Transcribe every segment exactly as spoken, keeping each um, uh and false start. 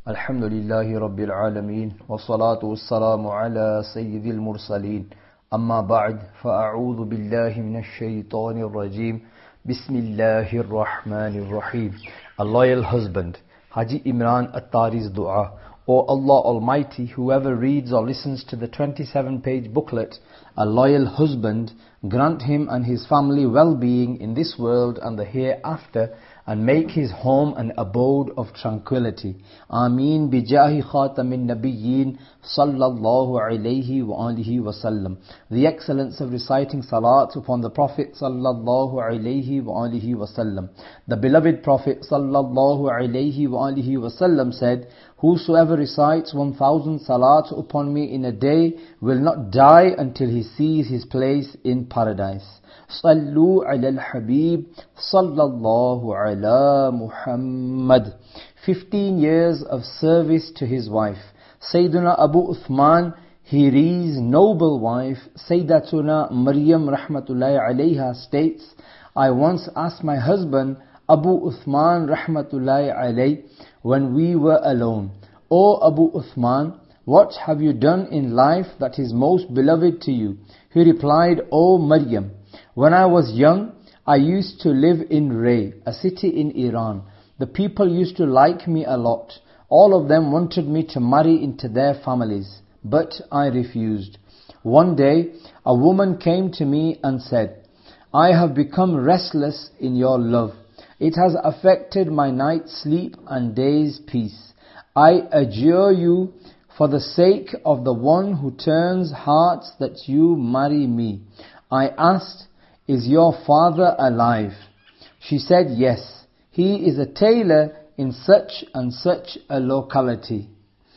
Alhamdulillahi Rabbil Alameen wa salatu wassalamu ala Sayyidil Mursaleen. Amma ba'd, fa'a'udhu billahi minash shaytanir rajeem. Bismillahir Rahmanir Rahim. A loyal husband. Haji Imran Attari's dua. O Allah Almighty, whoever reads or listens to the twenty-seven page booklet, a loyal husband, grant him and his family well-being in this world and the hereafter, and make his home an abode of tranquility. Ameen bijahi khatamin nabiyyin sallallahu alayhi wa alihi wa sallam. The excellence of reciting salat upon the Prophet sallallahu alayhi wa alihi wa sallam. The beloved Prophet sallallahu alayhi wa alihi wa sallam said, whosoever recites one thousand salats upon me in a day will not die until he sees his place in paradise. Sallu ala al-Habib sallallahu ala Muhammad. Fifteen years of service to his wife. Sayyiduna Abu Uthman, Hiri's noble wife, Sayyidatuna Maryam rahmatullahi alayha states, I once asked my husband, Abu Uthman rahmatullahi alayh, when we were alone, O Abu Uthman, what have you done in life that is most beloved to you? He replied, O Maryam, when I was young, I used to live in Ray, a city in Iran. The people used to like me a lot. All of them wanted me to marry into their families, but I refused. One day, a woman came to me and said, I have become restless in your love. It has affected my night's sleep and day's peace. I adjure you, for the sake of the one who turns hearts, that you marry me. I asked, is your father alive? She said, yes. He is a tailor in such and such a locality.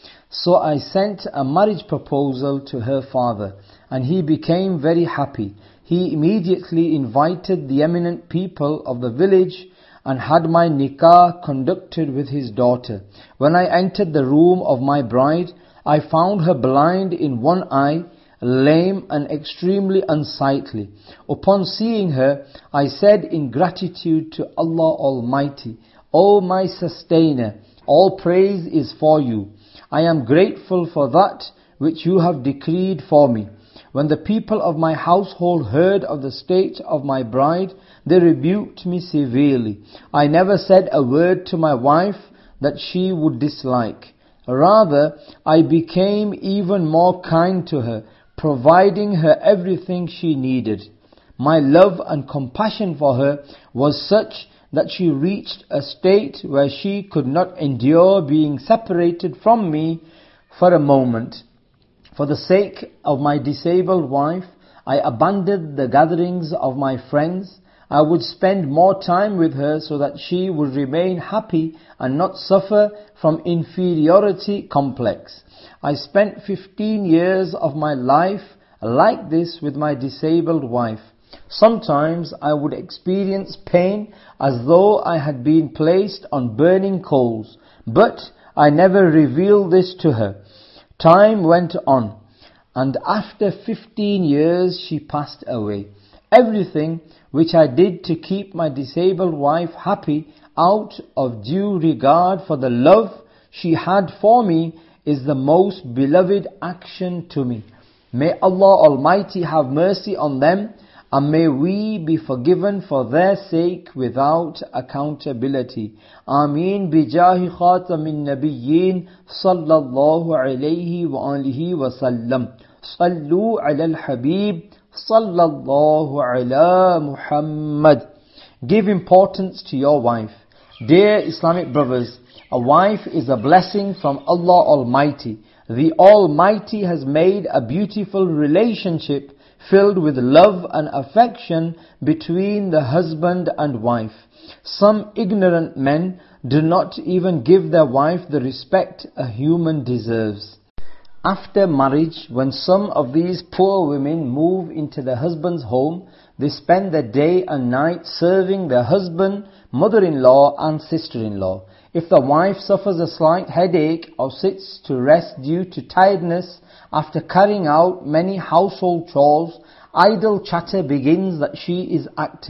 So I sent a marriage proposal to her father, and he became very happy. He immediately invited the eminent people of the village and had my nikah conducted with his daughter. When I entered the room of my bride, I found her blind in one eye, lame and extremely unsightly. Upon seeing her, I said in gratitude to Allah Almighty, O my sustainer, all praise is for you. I am grateful for that which you have decreed for me. When the people of my household heard of the state of my bride, they rebuked me severely. I never said a word to my wife that she would dislike. Rather, I became even more kind to her, providing her everything she needed. My love and compassion for her was such that she reached a state where she could not endure being separated from me for a moment. For the sake of my disabled wife, I abandoned the gatherings of my friends. I would spend more time with her so that she would remain happy and not suffer from inferiority complex. I spent fifteen years of my life like this with my disabled wife. Sometimes I would experience pain as though I had been placed on burning coals, but I never revealed this to her. Time went on, and after fifteen years she passed away. Everything which I did to keep my disabled wife happy out of due regard for the love she had for me is the most beloved action to me. May Allah Almighty have mercy on them, and may we be forgiven for their sake without accountability. Ameen bijahi khatamin nabiyyin sallallahu alayhi wa alihi wa sallam. Sallu ala al-Habib sallallahu ala Muhammad. Give importance to your wife. Dear Islamic brothers, a wife is a blessing from Allah Almighty. The Almighty has made a beautiful relationship filled with love and affection between the husband and wife. Some ignorant men do not even give their wife the respect a human deserves. After marriage, when some of these poor women move into their husband's home, they spend their day and night serving their husband, mother-in-law and sister-in-law. If the wife suffers a slight headache or sits to rest due to tiredness after carrying out many household chores, idle chatter begins that she is acting.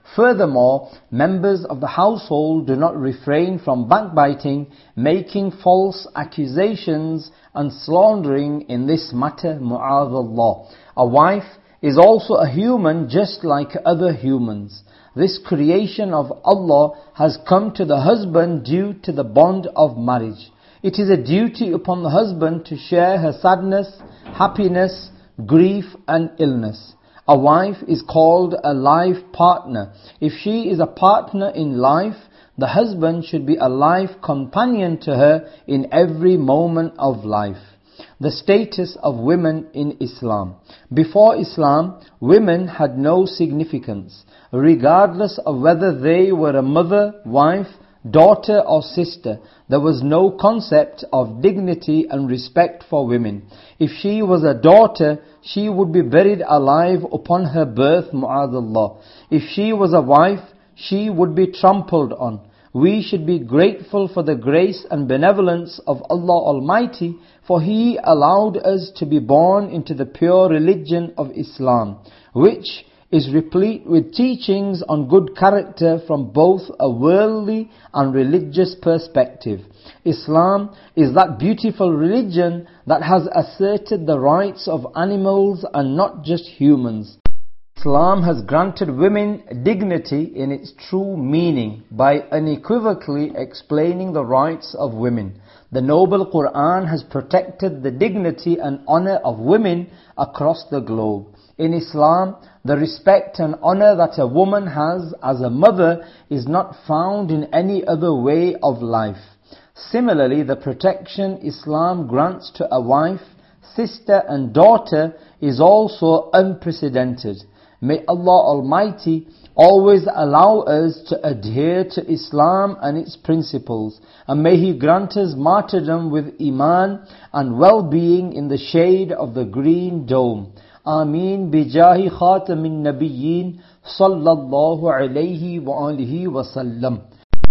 Furthermore, members of the household do not refrain from backbiting, making false accusations and slandering in this matter, mu'adallah. A wife is also a human just like other humans. This creation of Allah has come to the husband due to the bond of marriage. It is a duty upon the husband to share her sadness, happiness, grief and illness. A wife is called a life partner. If she is a partner in life, the husband should be a life companion to her in every moment of life. The status of women in Islam. Before Islam, women had no significance, regardless of whether they were a mother, wife, daughter or sister. There was no concept of dignity and respect for women. If she was a daughter, she would be buried alive upon her birth, mu'adallah. If she was a wife, she would be trampled on. We should be grateful for the grace and benevolence of Allah Almighty, for He allowed us to be born into the pure religion of Islam, which is replete with teachings on good character from both a worldly and religious perspective. Islam is that beautiful religion that has asserted the rights of animals and not just humans. Islam has granted women dignity in its true meaning by unequivocally explaining the rights of women. The noble Quran has protected the dignity and honor of women across the globe. In Islam, the respect and honor that a woman has as a mother is not found in any other way of life. Similarly, the protection Islam grants to a wife, sister and daughter is also unprecedented. May Allah Almighty always allow us to adhere to Islam and its principles, and may He grant us martyrdom with Iman and well-being in the shade of the green dome. Ameen bijahi khatamin nabiyyin sallallahu alayhi wa alihi wa sallam.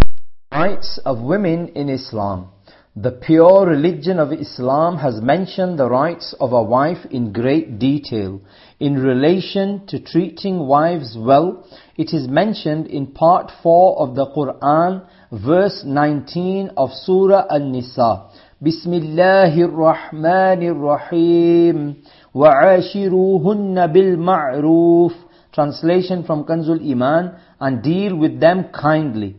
Rights of women in Islam. The pure religion of Islam has mentioned the rights of a wife in great detail. In relation to treating wives well, it is mentioned in part four of the Quran, verse nineteen of Surah An-Nisa. Bismillahir Rahmanir Rahim. وَعَاشِرُوهُنَّ بِالْمَعْرُوفِ. Translation from Kanzul Iman, and deal with them kindly.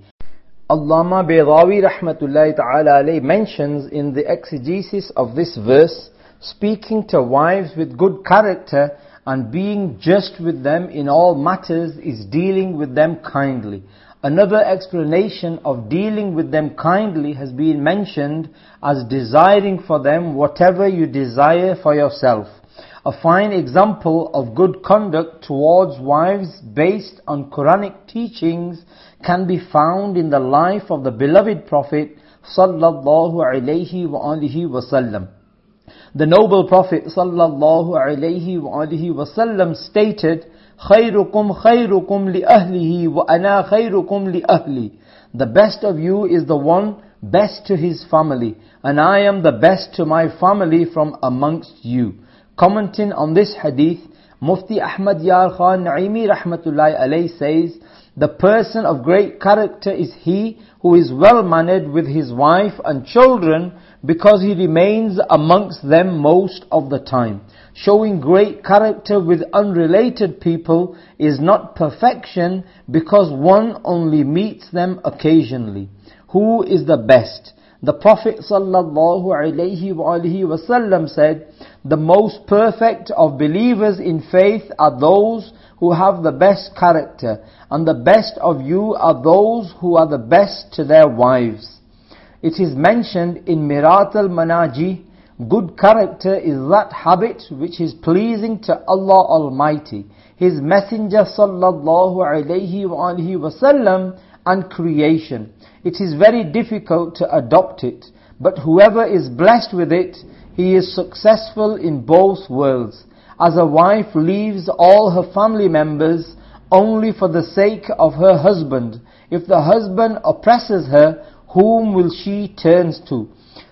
Allama Baydawi rahmatullahi ta'ala alayhi mentions in the exegesis of this verse, speaking to wives with good character and being just with them in all matters is dealing with them kindly. Another explanation of dealing with them kindly has been mentioned as desiring for them whatever you desire for yourself. A fine example of good conduct towards wives based on Quranic teachings can be found in the life of the beloved Prophet sallallahu alayhi wa alihi wasallam. The noble Prophet sallallahu alayhi wa alihi wasallam stated, خَيْرُكُمْ خَيْرُكُمْ لِأَهْلِهِ وَأَنَا خَيْرُكُمْ لِأَهْلِي. The best of you is the one best to his family, and I am the best to my family from amongst you. Commenting on this hadith, Mufti Ahmad Yar Khan Naimi rahmatullahi alayhi says, the person of great character is he who is well mannered with his wife and children because he remains amongst them most of the time. Showing great character with unrelated people is not perfection because one only meets them occasionally. Who is the best? The Prophet sallallahu alayhi wa alihi wasallam said, the most perfect of believers in faith are those who have the best character, and the best of you are those who are the best to their wives. It is mentioned in Mirat al-Manaji, good character is that habit which is pleasing to Allah Almighty, His Messenger sallallahu alayhi wa alihi wasallam, and creation. It is very difficult to adopt it, but whoever is blessed with it, he is successful in both worlds. As a wife leaves all her family members only for the sake of her husband, if the husband oppresses her, whom will she turn to?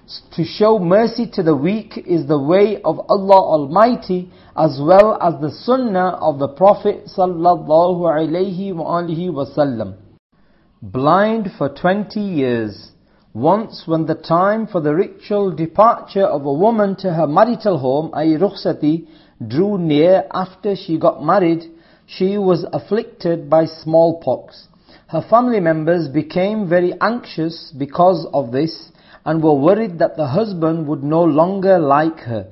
To show mercy to the weak is the way of Allah Almighty, as well as the sunnah of the Prophet sallallahu alaihi wasallam. Blind for twenty years. Once when the time for the ritual departure of a woman to her marital home, that is rukhsati, drew near after she got married, she was afflicted by smallpox. Her family members became very anxious because of this and were worried that the husband would no longer like her.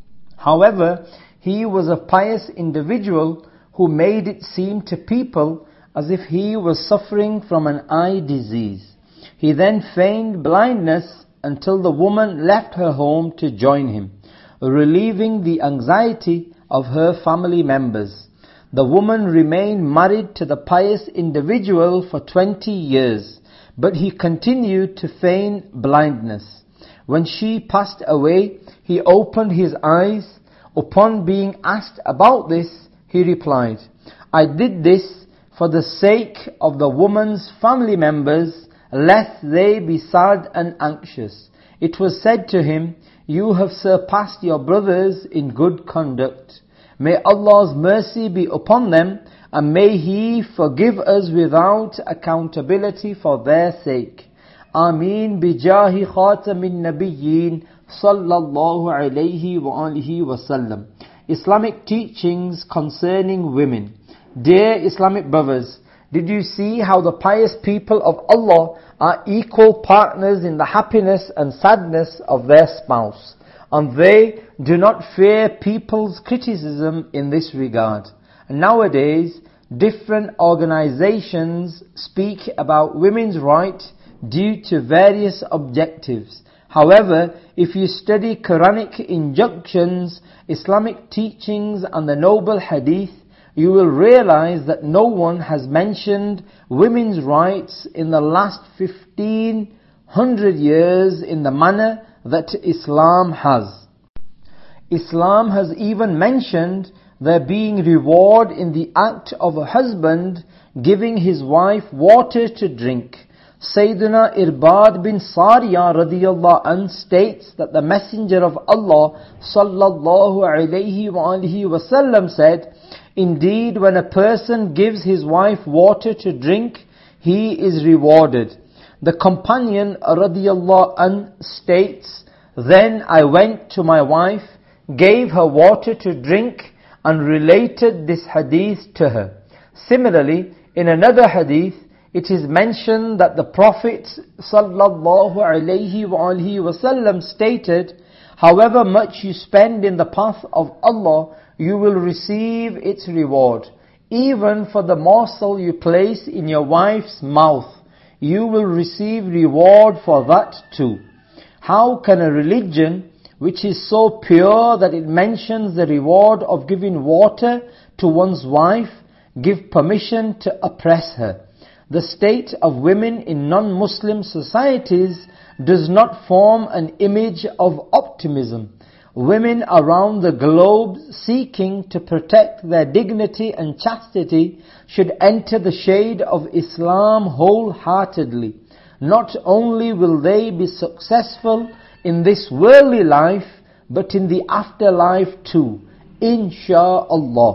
However, he was a pious individual who made it seem to people as if he was suffering from an eye disease. He then feigned blindness until the woman left her home to join him, relieving the anxiety of her family members. The woman remained married to the pious individual for twenty years, but he continued to feign blindness. When she passed away, he opened his eyes. Upon being asked about this, he replied, "I did this for the sake of the woman's family members, lest they be sad and anxious." It was said to him, "You have surpassed your brothers in good conduct. May Allah's mercy be upon them, and may He forgive us without accountability for their sake. Ameen bijahi khatamin nabiyyin sallallahu alayhi wa alihi wasallam." Islamic teachings concerning women. Dear Islamic brothers, did you see how the pious people of Allah are equal partners in the happiness and sadness of their spouse, and they do not fear people's criticism in this regard? Nowadays, different organizations speak about women's right due to various objectives. However, if you study Quranic injunctions, Islamic teachings and the noble hadith, you will realize that no one has mentioned women's rights in the last fifteen hundred years in the manner that Islam has. Islam has even mentioned there being reward in the act of a husband giving his wife water to drink. Sayyidina Irbad bin Sariya radiyallahu anh states that the Messenger of Allah sallallahu alayhi wa alihi wasallam said, "Indeed, when a person gives his wife water to drink, he is rewarded." The companion radiyallahu anh states, "Then I went to my wife, gave her water to drink, and related this hadith to her." Similarly, in another hadith, it is mentioned that the Prophet sallallahu alaihi wasallam stated, "However much you spend in the path of Allah, you will receive its reward. Even for the morsel you place in your wife's mouth, you will receive reward for that too." How can a religion which is so pure that it mentions the reward of giving water to one's wife give permission to oppress her? The state of women in non-Muslim societies does not form an image of optimism. Women around the globe seeking to protect their dignity and chastity should enter the shade of Islam wholeheartedly. Not only will they be successful in this worldly life, but in the afterlife too, insha'Allah.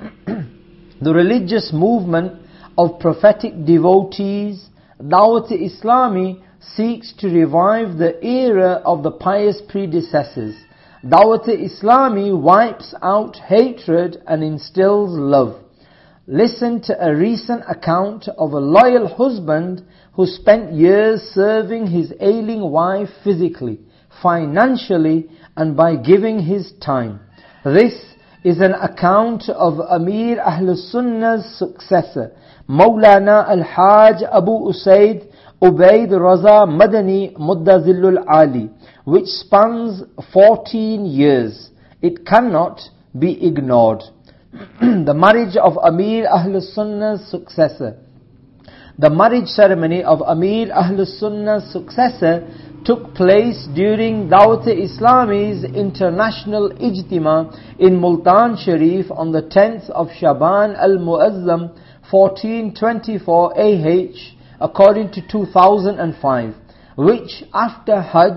The religious movement of prophetic devotees, Dawat-e-Islami, seeks to revive the era of the pious predecessors. Dawat-e-Islami wipes out hatred and instills love. Listen to a recent account of a loyal husband who spent years serving his ailing wife physically, financially, and by giving his time. This is an account of Amir Ahlus Sunnah's successor, Mawlana Al-Hajj Abu Usaid Ubaid Raza Madani Muddazillul Ali, which spans fourteen years. It cannot be ignored. The marriage of Amir Ahlus Sunnah's successor. The marriage ceremony of Amir Ahlus Sunnah's successor took place during Dawat-e-Islami's international ijtima in Multan Sharif on the tenth of Shaban al-Muazzam fourteen twenty-four A H according to two thousand five, which after Hajj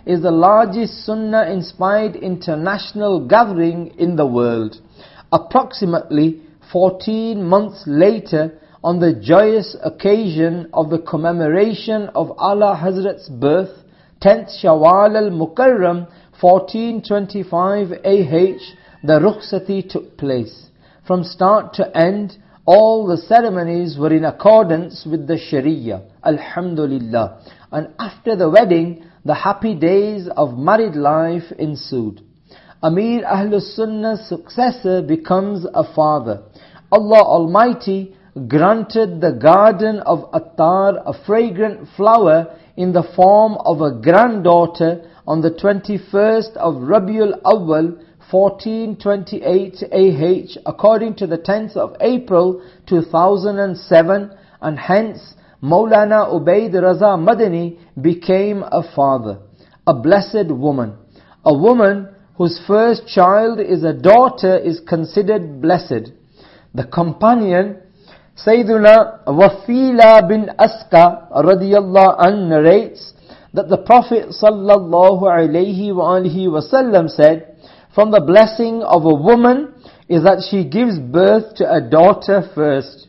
is the largest Sunnah-inspired international gathering in the world. Approximately fourteen months later, on the joyous occasion of the commemoration of Ala Hazrat's birth, tenth Shawwal al-Mukarram, fourteen twenty-five A H, the Rukhsati took place. From start to end, all the ceremonies were in accordance with the Sharia. Alhamdulillah. And after the wedding, the happy days of married life ensued. Amir Ahlus Sunnah's successor becomes a father. Allah Almighty granted the garden of Attar a fragrant flower in the form of a granddaughter on the twenty-first of Rabiul Awwal, fourteen twenty-eight A H, according to the tenth of April two thousand seven, and hence Maulana Ubaid Raza Madani became a father, a blessed woman. A woman whose first child is a daughter is considered blessed. The companion Sayyiduna Wafila bin Aska radiyallahu anh narrates that the Prophet sallallahu alayhi wa alihi wasallam said, from the blessing of a woman is that she gives birth to a daughter first.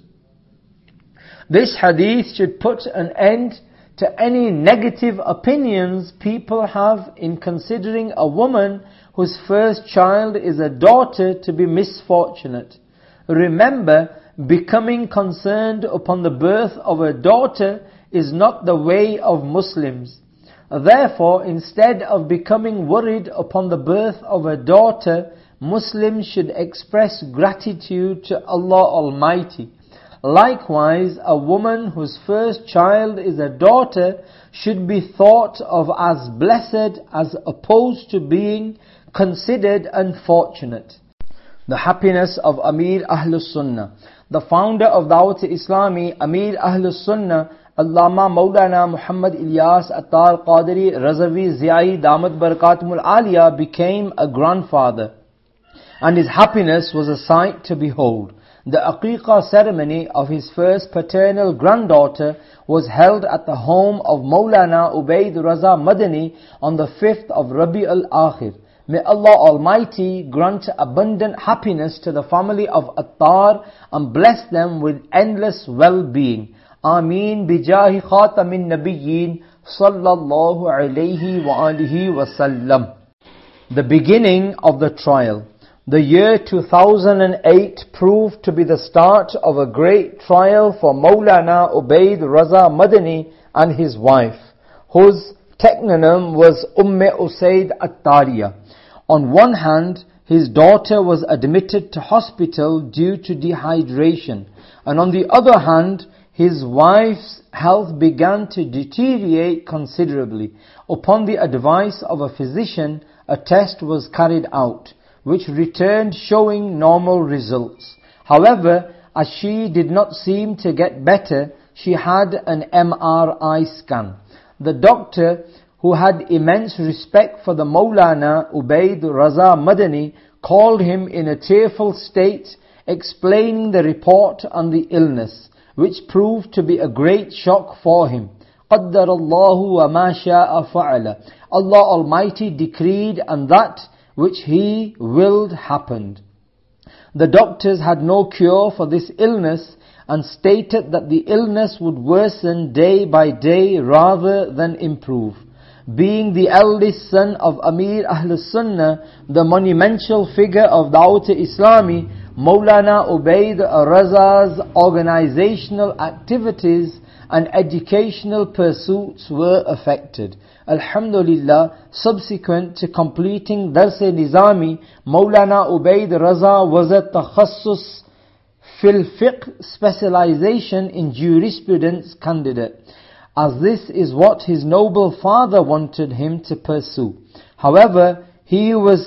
This hadith should put an end to any negative opinions people have in considering a woman whose first child is a daughter to be misfortunate. Remember, becoming concerned upon the birth of a daughter is not the way of Muslims. Therefore, instead of becoming worried upon the birth of a daughter, Muslims should express gratitude to Allah Almighty. Likewise, a woman whose first child is a daughter should be thought of as blessed as opposed to being considered unfortunate. The happiness of Amir Ahlus Sunnah. The founder of Dawat Islami, Amir Ahlus Sunnah, Allama Maulana Muhammad Ilyas Attar Qadri Razavi Ziyai Damat Barakatumul Aliyah became a grandfather, and his happiness was a sight to behold. The Aqiqah ceremony of his first paternal granddaughter was held at the home of Maulana Ubaid Raza Madani on the fifth of Rabi al-Akhir. May Allah Almighty grant abundant happiness to the family of Attar and bless them with endless well-being. Ameen bijahi khatamin nabiyyin sallallahu alayhi wa alihi wa sallam. The beginning of the trial. The year two thousand eight proved to be the start of a great trial for Maulana Ubaid Raza Madani and his wife, whose technonym was Umm Usaid Attariya. On one hand, his daughter was admitted to hospital due to dehydration, and on the other hand, his wife's health began to deteriorate considerably. Upon the advice of a physician, a test was carried out, which returned showing normal results. However, as she did not seem to get better, she had an M R I scan. The doctor, who had immense respect for the Maulana Ubaid Raza Madani, called him in a tearful state, explaining the report on the illness, which proved to be a great shock for him. قَدَّرَ اللَّهُ وَمَا شَاءَ فَعَلَ. Allah Almighty decreed, and that which He willed happened. The doctors had no cure for this illness and stated that the illness would worsen day by day rather than improve. Being the eldest son of Amir Ahlus Sunnah, the monumental figure of Dawat Islami, Maulana Ubaid Raza's organizational activities and educational pursuits were affected. Alhamdulillah, subsequent to completing Dars-e-Nizami, Maulana Ubaid Raza was a takhassus fil fiqh specialization in jurisprudence candidate, as this is what his noble father wanted him to pursue. However, he was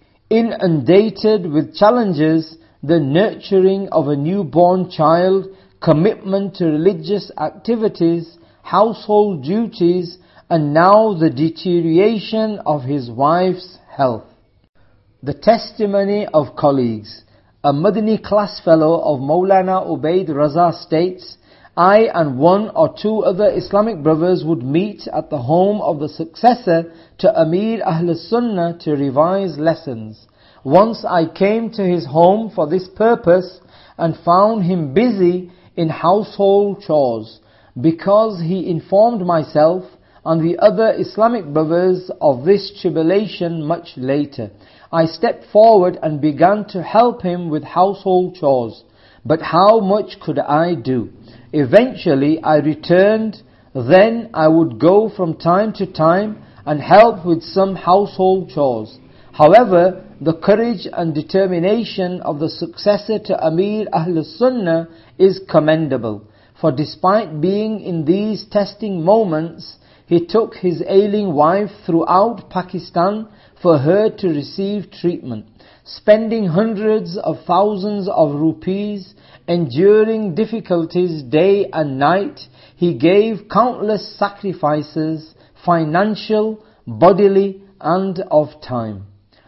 inundated with challenges: the nurturing of a newborn child, commitment to religious activities, household duties, and now the deterioration of his wife's health. The testimony of colleagues. A Madani class fellow of Maulana Ubaid Raza states, I and one or two other Islamic brothers would meet at the home of the successor to Amir Ahl Sunnah to revise lessons. Once I came to his home for this purpose and found him busy in household chores. Because he informed myself and the other Islamic brothers of this tribulation much later, I stepped forward and began to help him with household chores. But how much could I do? Eventually I returned. Then I would go from time to time and help with some household chores. However, the courage and determination of the successor to Amir Ahl Sunnah is commendable. For despite being in these testing moments, he took his ailing wife throughout Pakistan for her to receive treatment, spending hundreds of thousands of rupees, enduring difficulties day and night. He gave countless sacrifices, financial, bodily, and of time.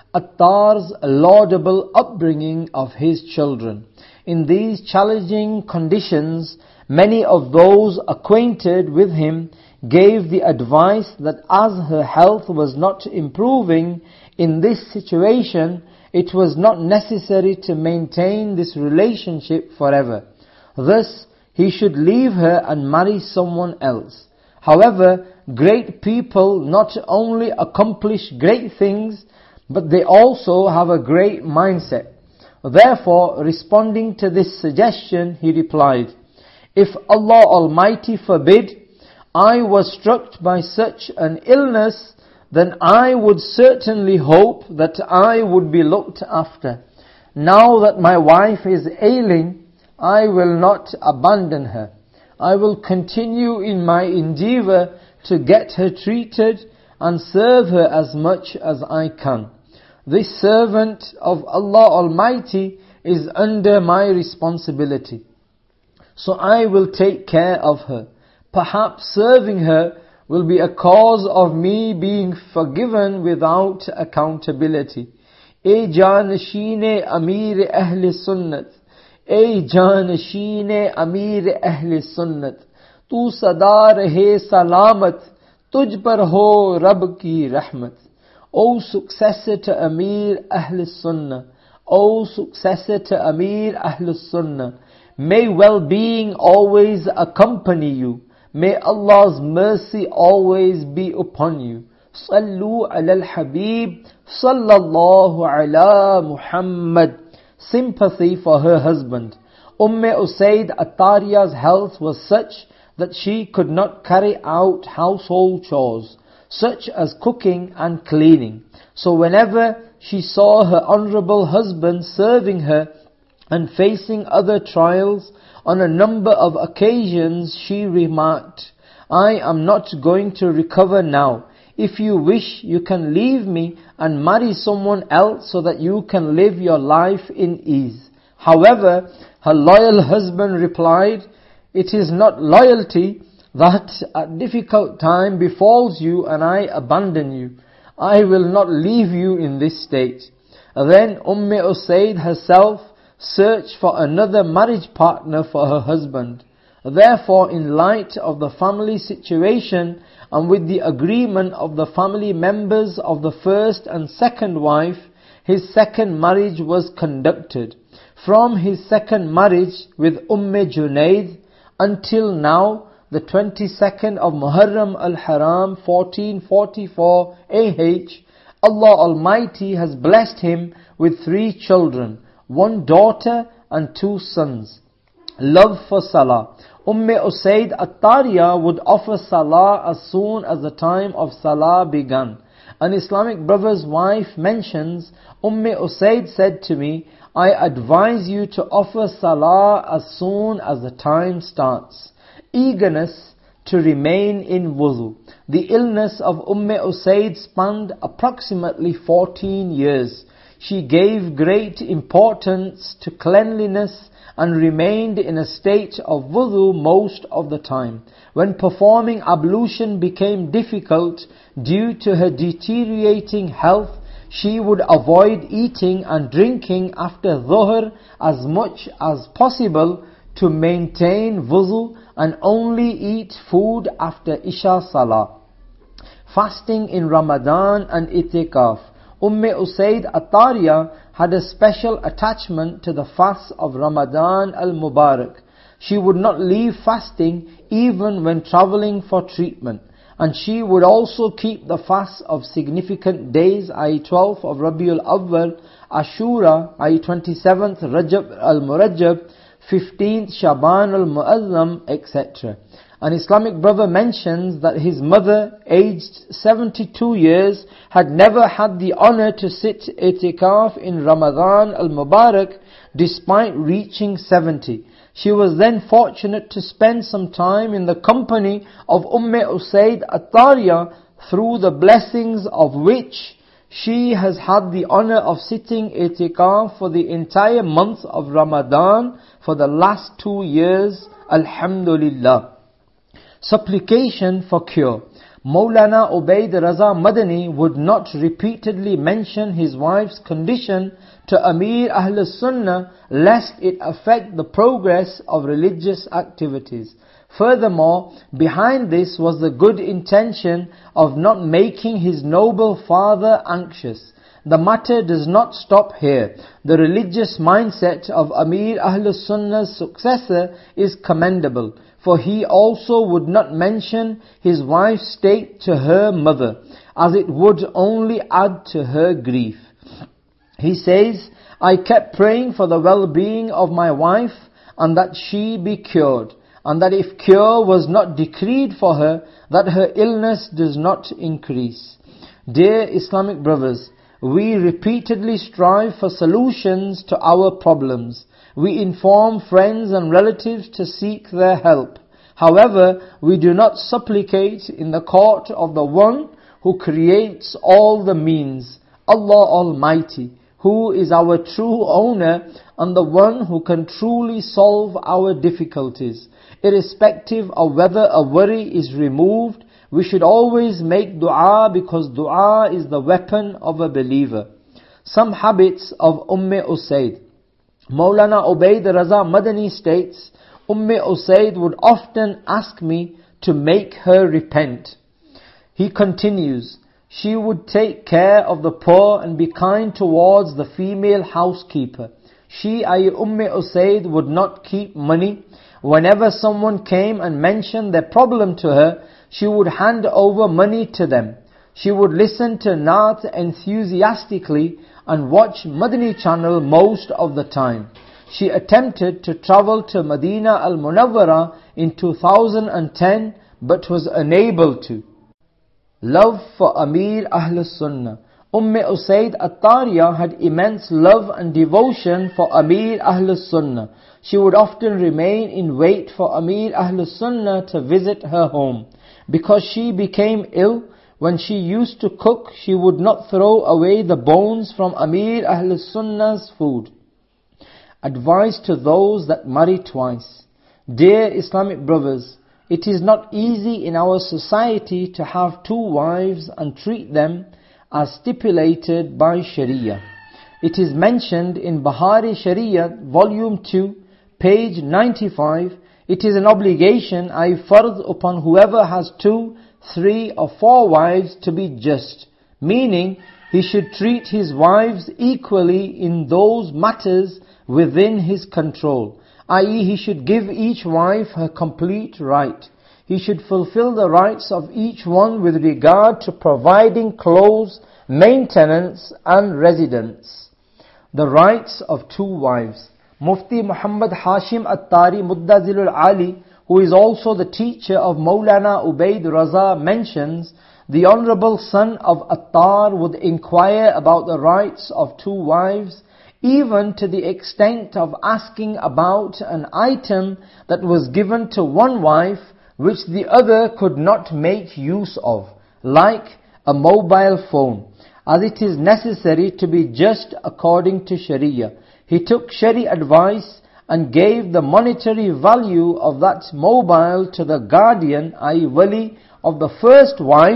Attar's laudable upbringing of his children. In these challenging conditions, many of those acquainted with him gave the advice that as her health was not improving in this situation, it was not necessary to maintain this relationship forever. Thus, he should leave her and marry someone else. However, great people not only accomplish great things, but they also have a great mindset. Therefore, responding to this suggestion, he replied, "If Allah Almighty forbid, I was struck by such an illness, then I would certainly hope that I would be looked after. Now that my wife is ailing, I will not abandon her. I will continue in my endeavor to get her treated and serve her as much as I can. This servant of Allah Almighty is under my responsibility, so I will take care of her. Perhaps serving her will be a cause of me being forgiven without accountability. Ey Janasheen Amir Ahl Sunnat, Ey Janasheen Amir Ahl Sunnat, Tu sada rahe salamat, Tuj par ho Rabb ki rahmat." O successor to Amir Ahl Sunnah, O successor to Amir Ahl Sunnah, may well-being always accompany you. May Allah's mercy always be upon you. Sallu ala al-Habib, sallallahu ala Muhammad. Sympathy for her husband. Umm Usayd Attariya's health was such that she could not carry out household chores, such as cooking and cleaning. So whenever she saw her honorable husband serving her and facing other trials, on a number of occasions she remarked, "I am not going to recover now. If you wish, you can leave me and marry someone else so that you can live your life in ease." However, her loyal husband replied, "It is not loyalty that a difficult time befalls you and I abandon you. I will not leave you in this state." Then Umm Usayd herself searched for another marriage partner for her husband. Therefore, in light of the family situation and with the agreement of the family members of the first and second wife, his second marriage was conducted. From his second marriage with Umm Junayd until now, the twenty-second of Muharram al-Haram fourteen forty-four A H, Allah Almighty has blessed him with three children, one daughter and two sons. Love for Salah. Umm Usayd Attariya would offer Salah as soon as the time of Salah began. An Islamic brother's wife mentions, Umm Usayd said to me, "I advise you to offer Salah as soon as the time starts." Eagerness to remain in wudu. The illness of Umm Usayd spanned approximately fourteen years. She gave great importance to cleanliness and remained in a state of wudu most of the time. When performing ablution became difficult due to her deteriorating health, she would avoid eating and drinking after dhuhr as much as possible to maintain wuzu and only eat food after Isha Salah. Fasting in Ramadan and Itikaf. Umm Usayd At-Tariya had a special attachment to the fast of Ramadan al-Mubarak. She would not leave fasting even when travelling for treatment. And she would also keep the fast of significant days, that is twelfth of Rabiul Awwal, Ashura, that is twenty-seventh Rajab al-Murajjab, fifteenth Shaban al-Mu'azzam, et cetera. An Islamic brother mentions that his mother, aged seventy-two years, had never had the honor to sit itikaf in Ramadan al-Mubarak despite reaching seventy. She was then fortunate to spend some time in the company of Umm Usayd At-Tariya, through the blessings of which she has had the honor of sitting itikaf for the entire month of Ramadan for the last two years. Alhamdulillah. Supplication for cure. Maulana Ubaid Raza Madani would not repeatedly mention his wife's condition to Amir Ahl Sunnah lest it affect the progress of religious activities. Furthermore, behind this was the good intention of not making his noble father anxious. The matter does not stop here. The religious mindset of Amir Ahl Sunnah's successor is commendable, for he also would not mention his wife's state to her mother, as it would only add to her grief. He says, I kept praying for the well-being of my wife, and that she be cured, and that if cure was not decreed for her, that her illness does not increase. Dear Islamic brothers, we repeatedly strive for solutions to our problems. We inform friends and relatives to seek their help. However, we do not supplicate in the court of the one who creates all the means, Allah Almighty, who is our true owner and the one who can truly solve our difficulties. Irrespective of whether a worry is removed, we should always make dua, because dua is the weapon of a believer. Some habits of Umm Usayd. Maulana Ubaid Raza Madani states, Umm Usayd would often ask me to make her repent. He continues, she would take care of the poor and be kind towards the female housekeeper. She, that is Umm Usayd, would not keep money. Whenever someone came and mentioned their problem to her, she would hand over money to them. She would listen to Naat enthusiastically and watch Madani channel most of the time. She attempted to travel to Medina al-Munawwara in two thousand ten, but was unable to. Love for Amir Ahl Sunnah. Umm Usayd At-Tariya had immense love and devotion for Amir Ahl Sunnah. She would often remain in wait for Amir Ahl Sunnah to visit her home. Because she became ill, when she used to cook, she would not throw away the bones from Amir Ahl Sunnah's food. Advice to those that marry twice. Dear Islamic brothers, it is not easy in our society to have two wives and treat them as stipulated by Sharia. It is mentioned in Bahari Sharia, volume two, page ninety-five, it is an obligation, I fard, upon whoever has two, three or four wives to be just, meaning he should treat his wives equally in those matters within his control, that is he should give each wife her complete right. He should fulfill the rights of each one with regard to providing clothes, maintenance and residence. The rights of two wives. Mufti Muhammad Hashim At-Tari Muddazilul Ali, who is also the teacher of Maulana Ubaid Raza, mentions, the honorable son of Attar would inquire about the rights of two wives, even to the extent of asking about an item that was given to one wife which the other could not make use of, like a mobile phone, as it is necessary to be just according to Sharia. He took Sharia advice and gave the monetary value of that mobile to the guardian, that is wali, of the first wife,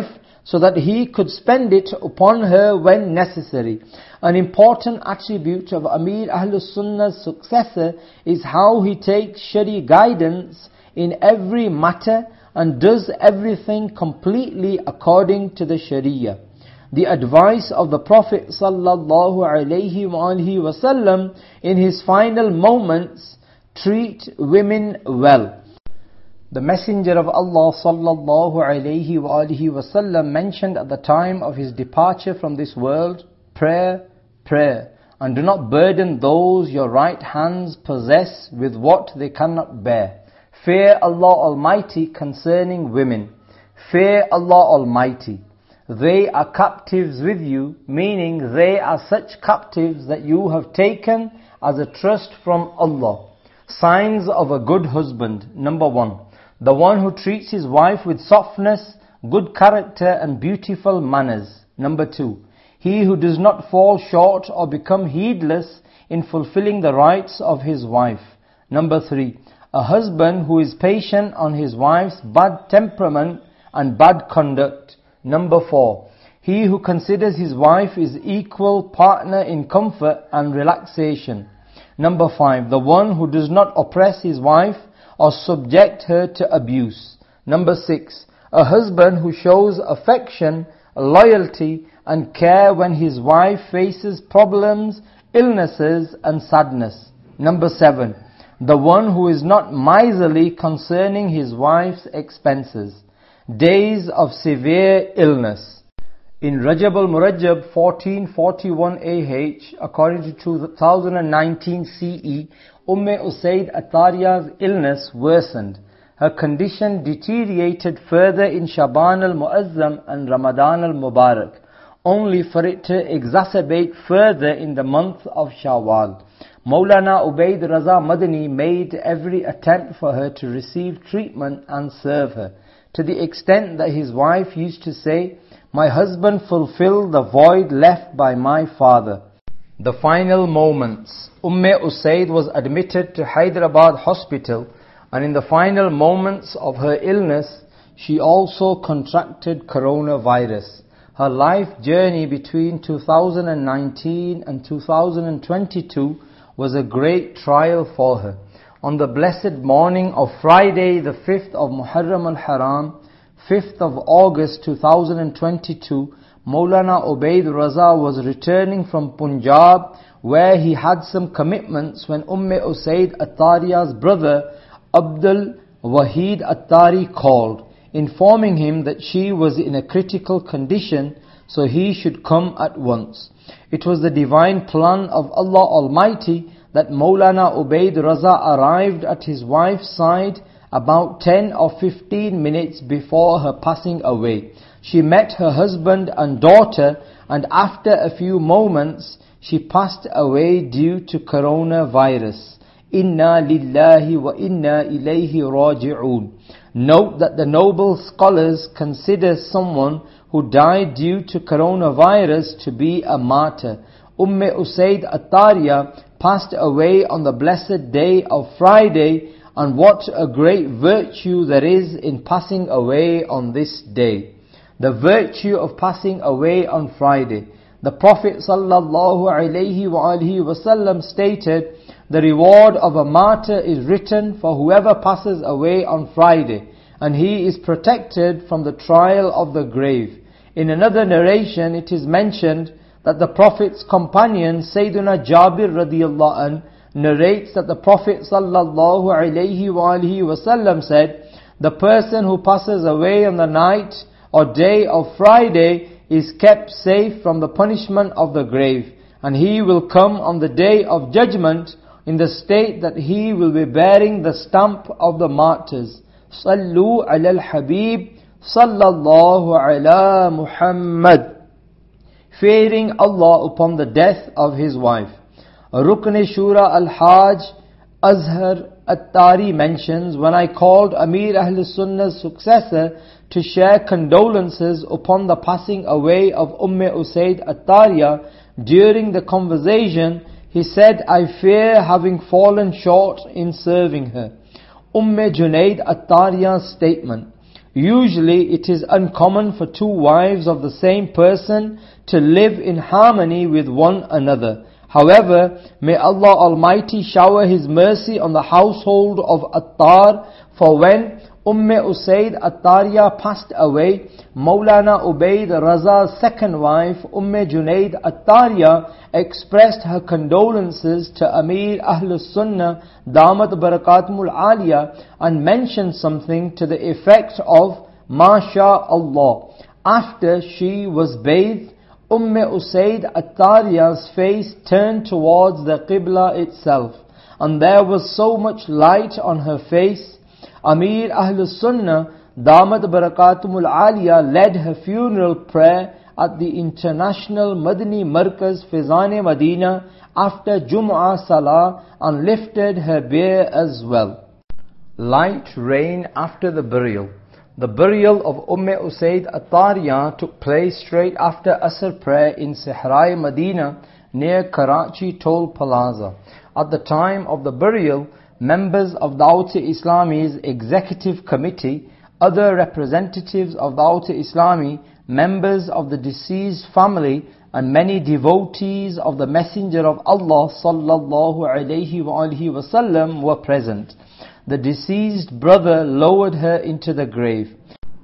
so that he could spend it upon her when necessary. An important attribute of Amir Ahlus Sunnah's successor is how he takes Shari guidance in every matter and does everything completely according to the Sharia. The advice of the Prophet sallallahu alaihi wasallam in his final moments: treat women well. The Messenger of Allah sallallahu alaihi wasallam mentioned at the time of his departure from this world: prayer, prayer, and do not burden those your right hands possess with what they cannot bear. Fear Allah Almighty concerning women. Fear Allah Almighty. They are captives with you, meaning they are such captives that you have taken as a trust from Allah. Signs of a good husband. Number one, the one who treats his wife with softness, good character and beautiful manners. Number two, he who does not fall short or become heedless in fulfilling the rights of his wife. Number three, a husband who is patient on his wife's bad temperament and bad conduct. Number four, he who considers his wife his equal partner in comfort and relaxation. Number five, the one who does not oppress his wife or subject her to abuse. Number six, a husband who shows affection, loyalty and care when his wife faces problems, illnesses and sadness. Number seven, the one who is not miserly concerning his wife's expenses. Days of severe illness. In Rajab al-Murajjab fourteen forty-one A H, according to two thousand nineteen C E, Umm Usayd Attariya's illness worsened. Her condition deteriorated further in Shaban al-Mu'azzam and Ramadan al-Mubarak, only for it to exacerbate further in the month of Shawwal. Maulana Ubaid Raza Madani made every attempt for her to receive treatment and serve her, to the extent that his wife used to say, "My husband fulfilled the void left by my father." The final moments. Umm Usayd was admitted to Hyderabad hospital, and in the final moments of her illness, she also contracted coronavirus. Her life journey between two thousand nineteen and two thousand twenty-two was a great trial for her. On the blessed morning of Friday, the fifth of Muharram al-Haram, fifth of August two thousand twenty-two, Maulana Ubaid Raza was returning from Punjab, where he had some commitments, when Umm Usayd Attariya's brother Abdul Wahid Attari called, informing him that she was in a critical condition, so he should come at once. It was the divine plan of Allah Almighty that Maulana Ubaid Raza arrived at his wife's side about ten or fifteen minutes before her passing away. She met her husband and daughter, and after a few moments she passed away due to coronavirus. Inna lillahi wa inna ilayhi raji'un. Note that the noble scholars consider someone who died due to coronavirus to be a martyr. Umm Usayd Attariya passed away on the blessed day of Friday, and what a great virtue there is in passing away on this day. The virtue of passing away on Friday. The Prophet sallallahu alaihi wasallam stated, "The reward of a martyr is written for whoever passes away on Friday, and he is protected from the trial of the grave." In another narration it is mentioned that the Prophet's companion Sayyiduna Jabir radiyallahu anh narrates that the Prophet sallallahu alaihi wasallam said, "The person who passes away on the night or day of Friday is kept safe from the punishment of the grave, and he will come on the day of judgment in the state that he will be bearing the stamp of the martyrs." Sallu ala al-Habib sallallahu ala Muhammad. Fearing Allah upon the death of his wife. Rukn Shura al-Hajj Azhar Attari mentions, "When I called Amir Ahl Sunnah's successor to share condolences upon the passing away of Umm Usayd Attariya, during the conversation, he said, 'I fear having fallen short in serving her.'" Umm Junaid Attariya's statement, Usually it is uncommon for two wives of the same person to live in harmony with one another. However, may Allah Almighty shower His mercy on the household of Attar, for when Umm Usayd Attariya passed away, Maulana Ubaid Raza's second wife, Umm Junaid Attariya, expressed her condolences to Amir Ahlus Sunnah Damat Barakatumul Aliyah and mentioned something to the effect of Masha Allah. After she was bathed, Umm Usayd Attariya's face turned towards the Qibla itself, and there was so much light on her face. Amir Ahlus Sunnah Damat Barakatumul Aliyah led her funeral prayer at the International Madani Markaz Fizan Medina after Jum'ah Salah and lifted her bier as well. Light rain after the burial. The burial of Umm Usayd Attariya took place straight after Asr prayer in Sehrai Medina near Karachi Toll Plaza. At the time of the burial, members of Dawat-e-Islami's executive committee, other representatives of Dawat-e-Islami, members of the deceased family, and many devotees of the Messenger of Allah sallallahu alaihi wa alihi wasallam were present. The deceased brother lowered her into the grave.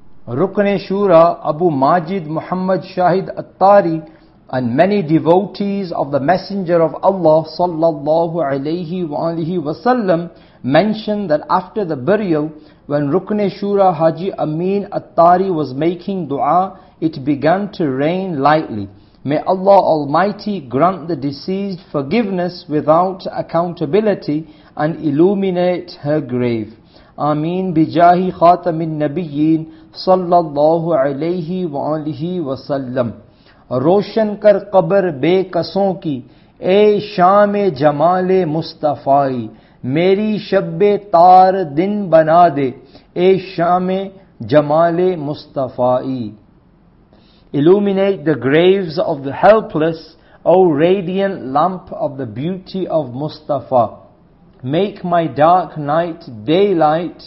Rukn Shura Abu Majid Muhammad Shahid Attari and many devotees of the Messenger of Allah sallallahu alaihi wa alihi wasallam mentioned that after the burial, when Rukn Shura Haji Amin Attari was making dua, it began to rain lightly. May Allah Almighty grant the deceased forgiveness without accountability and illuminate her grave. Ameen bijahi khatamin nabiyyin sallallahu alayhi wa alihi wa sallam. रोशन कर कब्र बेकसों की ए शाम जमाले मुस्तफ़ाई, मेरी शब्बे तार दिन बना दे ए शाम Jamale Mustafai. Illuminate the graves of the helpless, O radiant lamp of the beauty of Mustafa. Make my dark night daylight,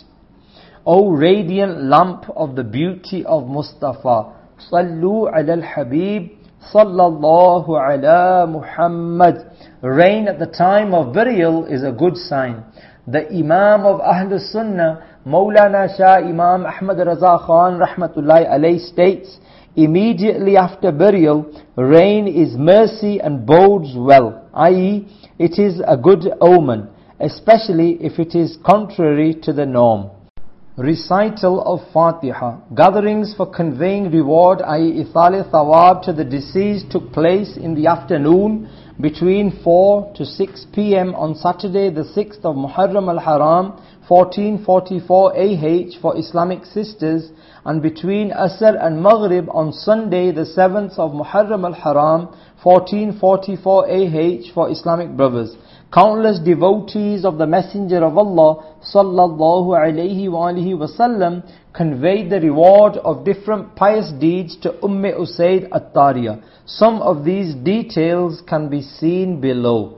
O radiant lamp of the beauty of Mustafa. Sallu ala al-Habib, sallallahu ala Muhammad. Rain at the time of burial is a good sign. The Imam of Ahlus Sunnah, Maulana Shah Imam Ahmad Raza Khan rahmatullahi alayhi states, immediately after burial, rain is mercy and bodes well, that is, it is a good omen, especially if it is contrary to the norm. Recital of Fatiha. Gatherings for conveying reward, that is, Ithal Thawab to the deceased took place in the afternoon between four to six p m on Saturday the sixth of Muharram al-Haram fourteen forty-four A H for Islamic sisters, and between Asr and Maghrib on Sunday the seventh of Muharram al-Haram fourteen forty-four A H for Islamic brothers. Countless devotees of the Messenger of Allah sallallahu alaihi wa alihi wasallam conveyed the reward of different pious deeds to Umm Usayd Attariya. Some of these details can be seen below.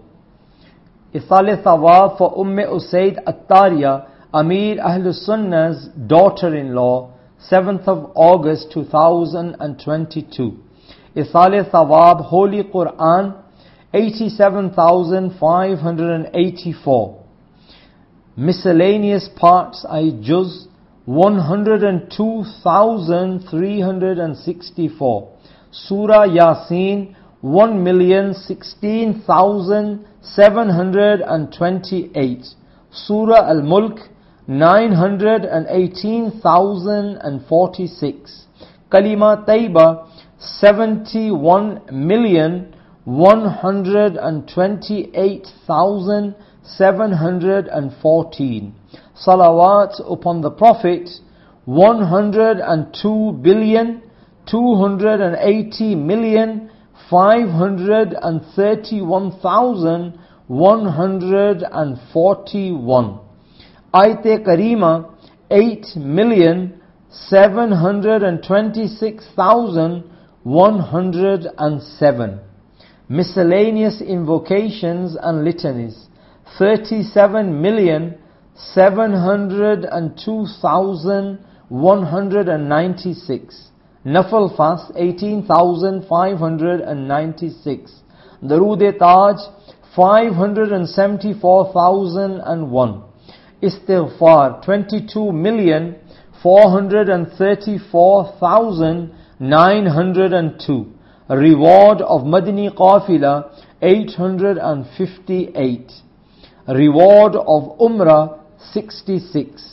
Ithal Thawab for Umm Usayd Attariya, Amir Ahlus Sunnah's daughter-in-law, seventh of August two thousand twenty-two. Ithal Thawab Holy Quran, eighty-seven thousand five hundred eighty-four. Miscellaneous parts, I Juz, one hundred two thousand three hundred sixty-four. Surah Yasin, one million sixteen thousand seven hundred twenty-eight. Surah Al-Mulk, nine hundred eighteen thousand forty-six. Kalima Tayba, seventy-one million one hundred twenty-eight thousand seven hundred fourteen. Salawat upon the Prophet, one hundred two billion two hundred eighty million five hundred thirty-one thousand one hundred forty-one. Ayat Karima, eight million seven hundred twenty-six thousand one hundred seven. Miscellaneous invocations and litanies, thirty-seven million seven hundred two thousand one hundred ninety-six. Nafal fast, eighteen thousand five hundred ninety-six. Darood Taj, five hundred seventy-four thousand one. Istighfar, twenty-two million four hundred thirty-four thousand nine hundred two. Reward of Madani Qafila, eight hundred fifty-eight. Reward of Umrah, sixty-six.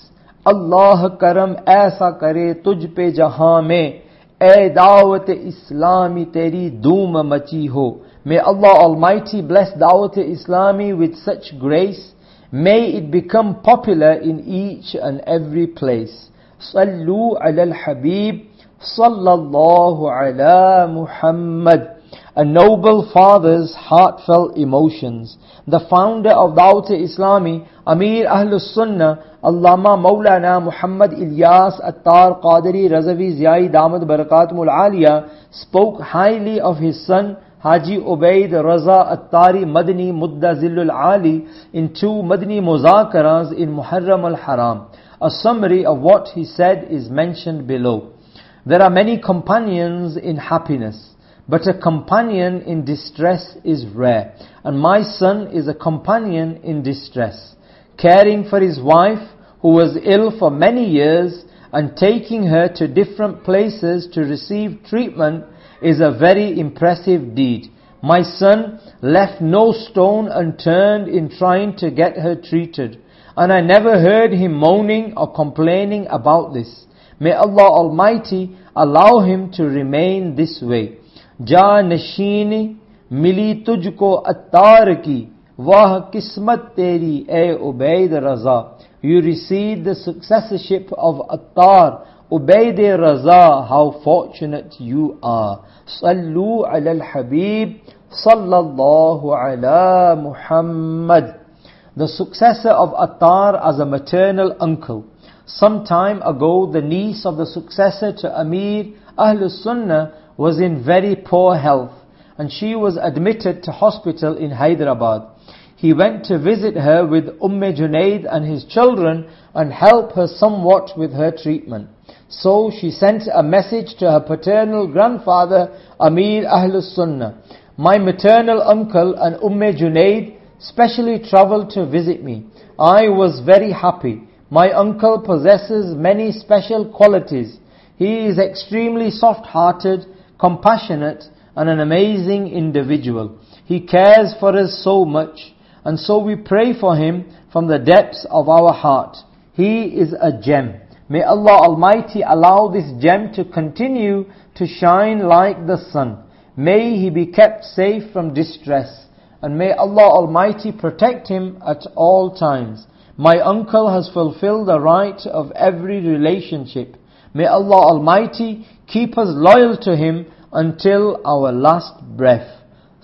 Allah karam aisa kare tuj pe jahan mein, ay dawat Islami teri doom machi ho. May Allah Almighty bless Dawat Islami with such grace. May it become popular in each and every place. Sallu ala al-Habib, sallallahu ala Muhammad. A noble father's heartfelt emotions. The founder of Dawat Islami, Amir Ahlus Sunnah, Allama Maulana Muhammad Ilyas Attar Qadiri Razavi Ziyai Damad Barakatumul Aliyah, spoke highly of his son Haji Ubaid Raza Attari Madani Mudda Zillul Ali in two Madani Muzakaras in Muharram al-Haram. A summary of what he said is mentioned below. There are many companions in happiness, but a companion in distress is rare. And my son is a companion in distress. Caring for his wife, who was ill for many years, and taking her to different places to receive treatment is a very impressive deed. My son left no stone unturned in trying to get her treated, and I never heard him moaning or complaining about this. May Allah Almighty allow him to remain this way. Ja nashini mili tujhko attar ki, wah kismat teri ay Ubaid Raza. You received the successorship of Attar, Ubaid Raza, how fortunate you are. Sallu ala al-Habib, sallallahu ala Muhammad. The successor of Attar as a maternal uncle. Some time ago, the niece of the successor to Amir Ahlus Sunnah was in very poor health, and she was admitted to hospital in Hyderabad. He went to visit her with Umm Junaid and his children and help her somewhat with her treatment. So she sent a message to her paternal grandfather, Amir Ahlus Sunnah. My maternal uncle and Umm Junaid specially travelled to visit me. I was very happy. My uncle possesses many special qualities. He is extremely soft-hearted, compassionate, and an amazing individual. He cares for us so much, and so we pray for him from the depths of our heart. He is a gem. May Allah Almighty allow this gem to continue to shine like the sun. May he be kept safe from distress, and may Allah Almighty protect him at all times. My uncle has fulfilled the right of every relationship. May Allah Almighty keep us loyal to him until our last breath.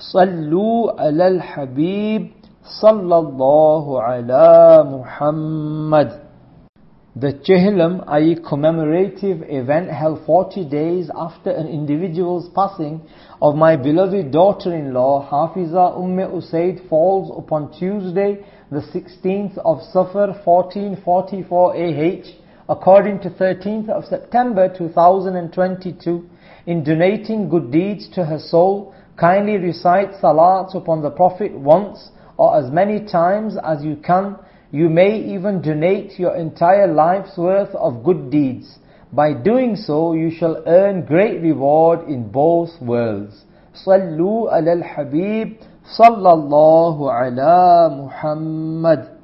Sallu ala al-Habib, sallallahu ala Muhammad. The Chehlam, that is commemorative event held forty days after an individual's passing of my beloved daughter-in-law, Hafiza Umm Usaid, falls upon Tuesday, the sixteenth of Safar, fourteen forty-four A H, according to thirteenth of September two thousand twenty-two. In donating good deeds to her soul, kindly recite salats upon the Prophet once or as many times as you can. You may even donate your entire life's worth of good deeds. By doing so, you shall earn great reward in both worlds. Sallu ala al-Habib, sallallahu ala Muhammad.